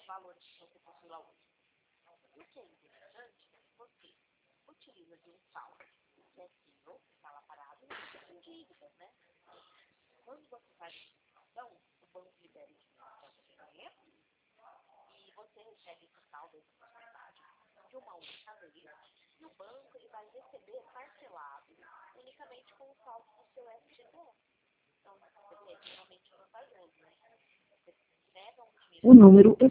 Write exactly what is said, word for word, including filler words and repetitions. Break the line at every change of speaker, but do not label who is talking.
valores que você possui lá hoje. O que é interessante é que você utiliza de um saldo que é seu, que está lá parado, e em dívidas, né? Quando você faz a então, o banco libera esse dinheiro e você recebe esse saldo, essa porcentagem, de uma única vez, e o banco ele vai receber parcelado unicamente com o saldo do seu F G T S. Então, você é extremamente vantajoso, né? Você pega um dinheiro...
O número